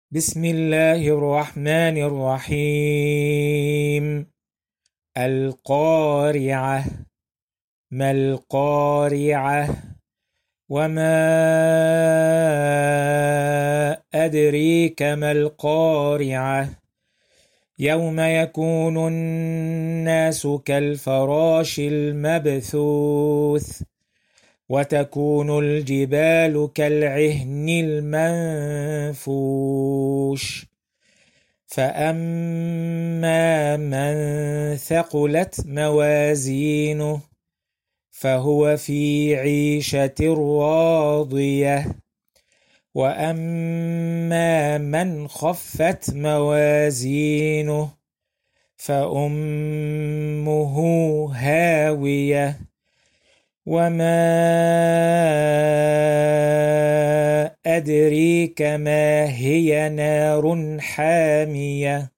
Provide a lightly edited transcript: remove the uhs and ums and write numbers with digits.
بسم الله الرحمن الرحيم. القارعة. ما القارعة؟ وما أدريك ما القارعة؟ يوم يكون الناس كالفراش المبثوث وتكون الجبال كالعهن المنفوش فأما من ثقلت موازينه فهو في عيشة راضية وأما من خفت موازينه فأمه هاوية وما أدريك ما هي نار حامية